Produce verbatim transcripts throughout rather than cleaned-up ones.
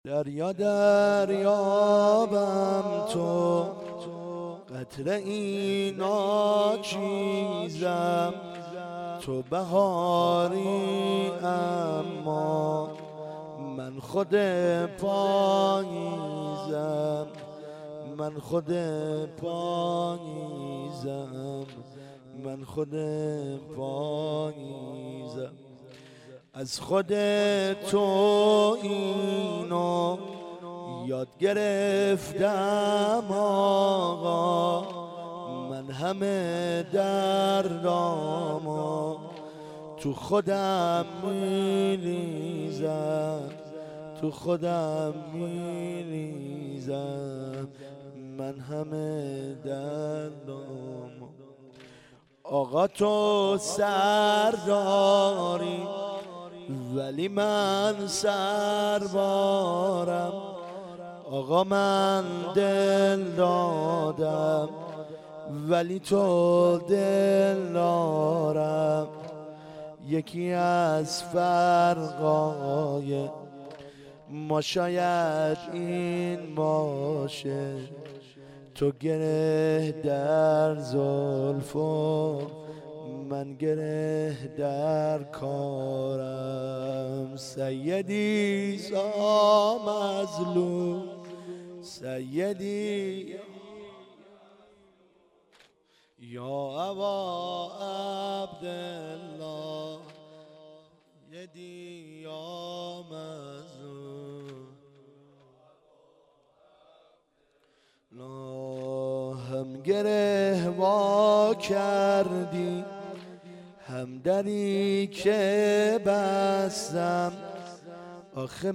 دریا دریابم تو قطره ای ناچیزم، تو بهاری اما من خود پاییزم، من خود پاییزم، من خود پاییزم. از خود تو اینو یاد گرفتم آقا، من همه دردامو تو خودم میریزم، تو خودم میریزم، من همه دردامو. آقا تو سرداری ولی من سربارم، آقا من دل دادم ولی تو دل دارم. یکی از فرقای ما شاید این باشه، تو گره در زلف و من گره در کارم. سیدی سا مظلوم، سیدی یا ابا عبدالله، سیدی یا مظلوم. لا هم گره وا کردی هم دری که بستم، آخه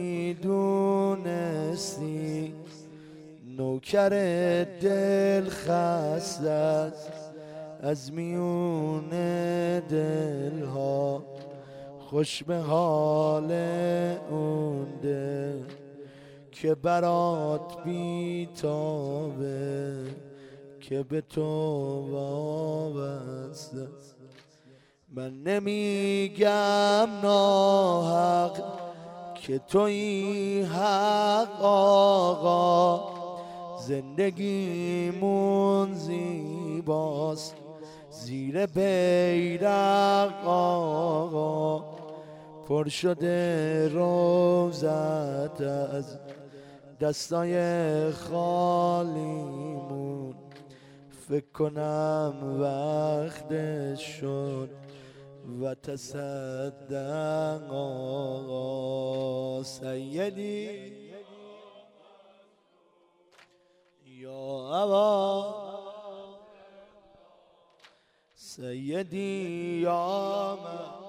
میدونستی نوکر دل خسته از میون دلها، خوش به حال اون دل که برات بیتابه، که به تو وابسته. من نمیگم ناحق که تویی حق آقا، زندگیمون زیباست زیر بیرق آقا. پر شده روزت از دستای خالیمون، فکر کنم وقتش شد و تصدق آقا. سیدی یا ابا، سیدی یا من